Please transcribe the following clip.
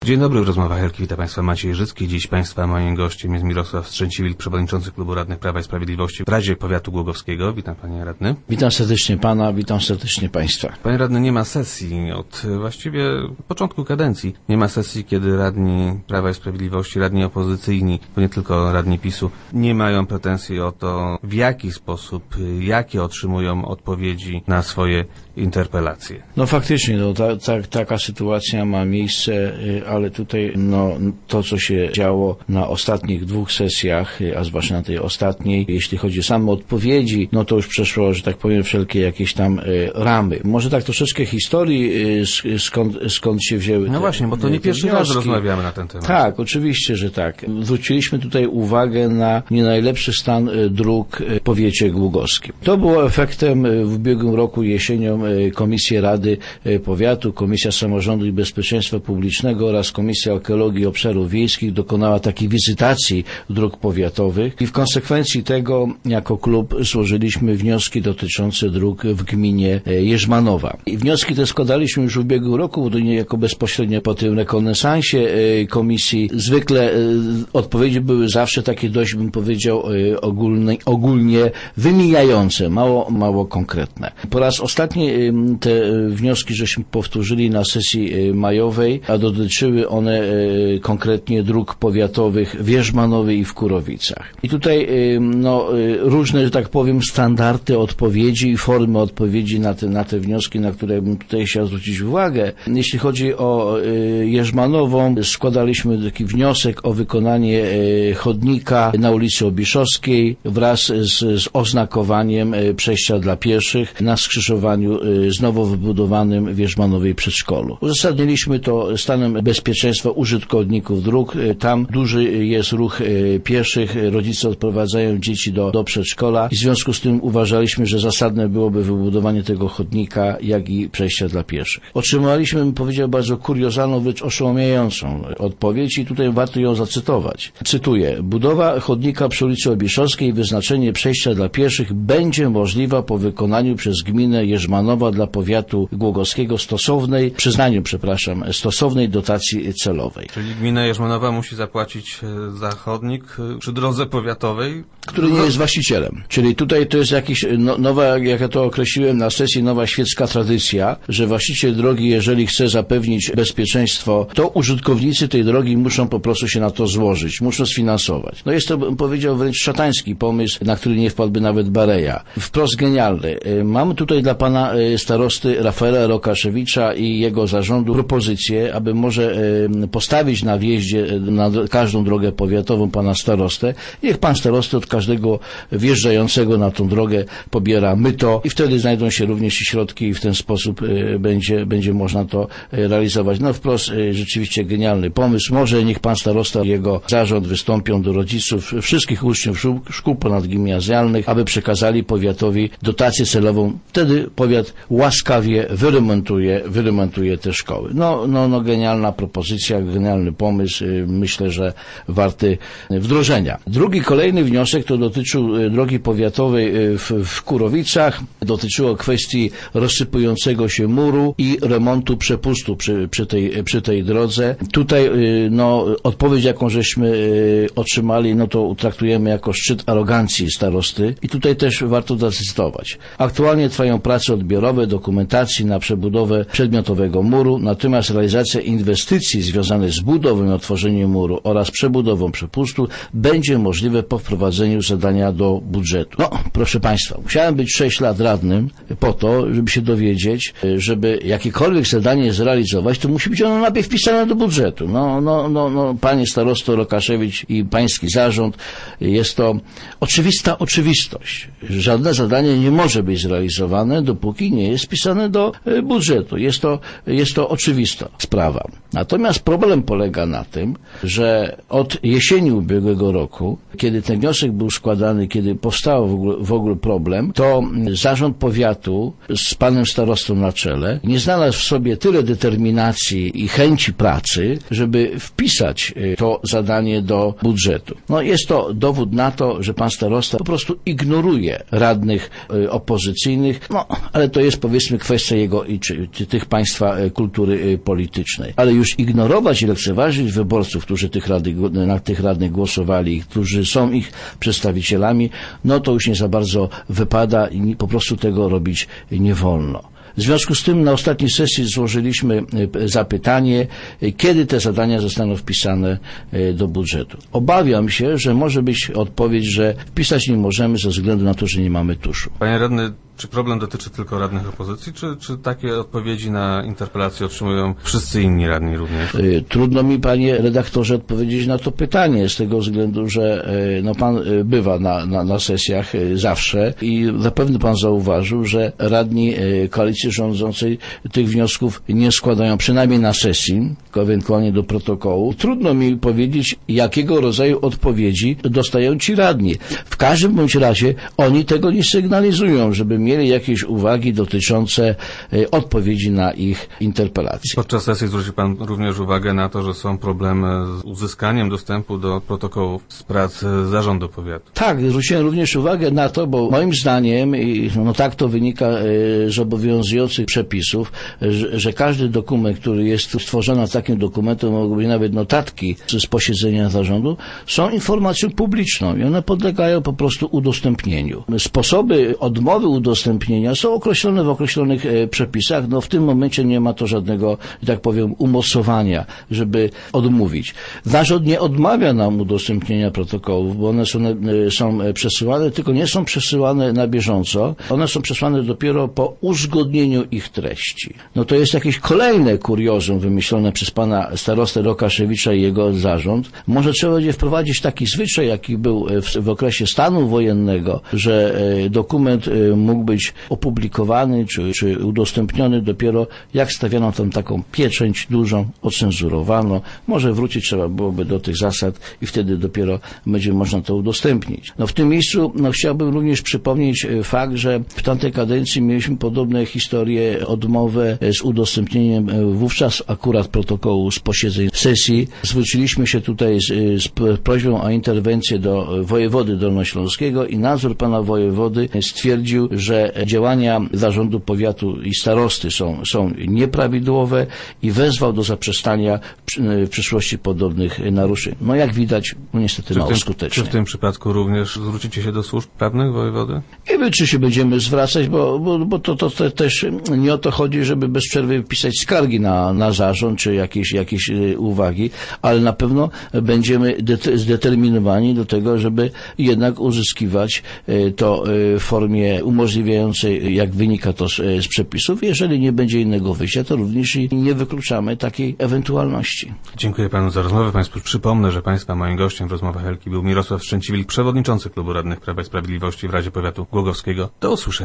Dzień dobry, w rozmowach Helki wita Państwa Maciej Życki. Dziś Państwa moim gościem jest Mirosław Strzęciwil, przewodniczący Klubu Radnych Prawa i Sprawiedliwości w Radzie Powiatu Głogowskiego. Witam Panie Radny. Witam serdecznie Pana, witam serdecznie Państwa. Panie Radny, nie ma sesji od właściwie początku kadencji. Nie ma sesji, kiedy radni Prawa i Sprawiedliwości, radni opozycyjni, bo nie tylko radni PiS-u, nie mają pretensji o to, w jaki sposób, jakie otrzymują odpowiedzi na swoje interpelacje. No faktycznie, taka sytuacja ma miejsce, ale tutaj to, co się działo na ostatnich dwóch sesjach, a zwłaszcza na tej ostatniej, jeśli chodzi o same odpowiedzi, to już przeszło, że tak powiem, wszelkie jakieś tam ramy. Może tak troszeczkę historii, skąd się wzięły No właśnie, bo to nie pierwszy raz rozmawiamy na ten temat. Tak, oczywiście, że tak. Zwróciliśmy tutaj uwagę na nie najlepszy stan dróg w powiecie głogowskim. To było efektem w ubiegłym roku jesienią Komisji Rady Powiatu, Komisja Samorządu i Bezpieczeństwa Publicznego oraz Komisja Ekologii i Obszarów Wiejskich dokonała takiej wizytacji dróg powiatowych i w konsekwencji tego jako klub złożyliśmy wnioski dotyczące dróg w gminie Jerzmanowa. I wnioski te składaliśmy już w ubiegłym roku, bo niejako bezpośrednio po tym rekonesansie komisji. Zwykle odpowiedzi były zawsze takie dość, bym powiedział, ogólnie wymijające, mało konkretne. Po raz ostatni te wnioski żeśmy powtórzyli na sesji majowej, a dotyczyły one konkretnie dróg powiatowych w Jerzmanowie i w Kurowicach. I tutaj różne, że tak powiem, standardy odpowiedzi i formy odpowiedzi na te wnioski, na które bym tutaj chciał zwrócić uwagę. Jeśli chodzi o Jerzmanową, składaliśmy taki wniosek o wykonanie chodnika na ulicy Obiszowskiej wraz z oznakowaniem przejścia dla pieszych na skrzyżowaniu z nowo wybudowanym w Jerzmanowej przedszkolu. Uzasadniliśmy to stanem bezpieczeństwa użytkowników dróg. Tam duży jest ruch pieszych, rodzice odprowadzają dzieci do przedszkola i w związku z tym uważaliśmy, że zasadne byłoby wybudowanie tego chodnika, jak i przejścia dla pieszych. Otrzymaliśmy, bym powiedział, bardzo kuriozalną, wręcz oszałamiającą odpowiedź i tutaj warto ją zacytować. Cytuję: budowa chodnika przy ulicy Obiszowskiej i wyznaczenie przejścia dla pieszych będzie możliwa po wykonaniu przez gminę Jerzmanowa dla powiatu głogowskiego stosownej dotacji celowej. Czyli gmina Jerzmanowa musi zapłacić za chodnik przy drodze powiatowej, który nie jest właścicielem. Czyli tutaj to jest jakiś nowa, jak ja to określiłem na sesji, nowa świecka tradycja, że właściciel drogi, jeżeli chce zapewnić bezpieczeństwo, to użytkownicy tej drogi muszą po prostu się na to złożyć, muszą sfinansować. Jest to, bym powiedział, wręcz szatański pomysł, na który nie wpadłby nawet Bareja. Wprost genialny. Mamy tutaj dla pana starosty Rafaela Rokaszewicza i jego zarządu propozycję, aby może postawić na wjeździe na każdą drogę powiatową pana starostę. Niech pan starosty od każdego wjeżdżającego na tą drogę pobiera myto i wtedy znajdą się również środki i w ten sposób będzie można to realizować. Wprost rzeczywiście genialny pomysł. Może niech pan starosta i jego zarząd wystąpią do rodziców wszystkich uczniów szkół ponadgimnazjalnych, aby przekazali powiatowi dotację celową. Wtedy powiat łaskawie wyremontuje te szkoły. Genialna propozycja, genialny pomysł. Myślę, że warty wdrożenia. Kolejny wniosek to dotyczył drogi powiatowej w Kurowicach. Dotyczyło kwestii rozsypującego się muru i remontu przepustu przy tej drodze. Tutaj odpowiedź, jaką żeśmy otrzymali, to traktujemy jako szczyt arogancji starosty i tutaj też warto zacytować. Aktualnie trwają prace odbiorowe dokumentacji na przebudowę przedmiotowego muru, natomiast realizacja inwestycji związanych z budową i otworzeniem muru oraz przebudową przepustu będzie możliwe po wprowadzeniu zadania do budżetu. Proszę Państwa, musiałem być 6 lat radnym po to, żeby się dowiedzieć, żeby jakiekolwiek zadanie zrealizować, to musi być ono najpierw wpisane do budżetu. Panie starosto Rokaszewicz i pański zarząd, jest to oczywista oczywistość. Żadne zadanie nie może być zrealizowane, dopóki nie jest wpisane do budżetu. Jest to oczywista sprawa. Natomiast problem polega na tym, że od jesieni ubiegłego roku, kiedy ten wniosek był składany, kiedy powstał w ogóle problem, to zarząd powiatu z panem starostą na czele nie znalazł w sobie tyle determinacji i chęci pracy, żeby wpisać to zadanie do budżetu. Jest to dowód na to, że pan starosta po prostu ignoruje radnych opozycyjnych, ale to jest, powiedzmy, kwestia jego czy tych państwa kultury politycznej. Ale już zacząć ignorować i lekceważyć wyborców, którzy na tych radnych głosowali, którzy są ich przedstawicielami, no to już nie za bardzo wypada i po prostu tego robić nie wolno. W związku z tym na ostatniej sesji złożyliśmy zapytanie, kiedy te zadania zostaną wpisane do budżetu. Obawiam się, że może być odpowiedź, że wpisać nie możemy ze względu na to, że nie mamy tuszu. Panie radny, czy problem dotyczy tylko radnych opozycji, czy takie odpowiedzi na interpelacje otrzymują wszyscy inni radni również? Trudno mi, panie redaktorze, odpowiedzieć na to pytanie, z tego względu, że pan bywa na sesjach zawsze i zapewne pan zauważył, że radni koalicji rządzącej tych wniosków nie składają, przynajmniej na sesji, ewentualnie do protokołu. Trudno mi powiedzieć, jakiego rodzaju odpowiedzi dostają ci radni. W każdym bądź razie oni tego nie sygnalizują, żeby mieli jakieś uwagi dotyczące odpowiedzi na ich interpelacje. Podczas sesji zwrócił pan również uwagę na to, że są problemy z uzyskaniem dostępu do protokołów z prac zarządu powiatu. Tak, zwróciłem również uwagę na to, bo moim zdaniem, tak to wynika z obowiązujących przepisów, że każdy dokument, który jest stworzony takim dokumentem, mogą być nawet notatki z posiedzenia zarządu, są informacją publiczną i one podlegają po prostu udostępnieniu. Sposoby odmowy udostępnienia są określone w określonych przepisach. W tym momencie nie ma to żadnego, tak powiem, umocowania, żeby odmówić. Zarząd nie odmawia nam udostępnienia protokołów, bo one są przesyłane, tylko nie są przesyłane na bieżąco. One są przesyłane dopiero po uzgodnieniu ich treści. To jest jakieś kolejne kuriozum wymyślone przez pana starostę Rokaszewicza i jego zarząd. Może trzeba będzie wprowadzić taki zwyczaj, jaki był w okresie stanu wojennego, że dokument mógł być opublikowany czy udostępniony dopiero jak stawiano tam taką pieczęć dużą, ocenzurowaną. Może wrócić trzeba byłoby do tych zasad i wtedy dopiero będzie można to udostępnić. W tym miejscu chciałbym również przypomnieć fakt, że w tamtej kadencji mieliśmy podobne historie, odmowę z udostępnieniem wówczas akurat protokołu z posiedzeń sesji. Zwróciliśmy się tutaj z prośbą o interwencję do wojewody dolnośląskiego i nadzór pana wojewody stwierdził, że działania zarządu powiatu i starosty są nieprawidłowe i wezwał do zaprzestania w przyszłości podobnych naruszeń. Jak widać, niestety mało skutecznie. Czy w tym przypadku również zwrócicie się do służb prawnych wojewody? Nie wiem, czy się będziemy zwracać, bo to też nie o to chodzi, żeby bez przerwy pisać skargi na zarząd, czy jakieś uwagi, ale na pewno będziemy zdeterminowani do tego, żeby jednak uzyskiwać to w formie umożliwiającej, jak wynika to z przepisów. Jeżeli nie będzie innego wyjścia, to również i nie wykluczamy takiej ewentualności. Dziękuję panu za rozmowę. Państwu przypomnę, że państwa moim gościem w rozmowach Helki był Mirosław Szczęciwil, przewodniczący Klubu Radnych Prawa i Sprawiedliwości w Radzie Powiatu Głogowskiego. Do usłyszenia.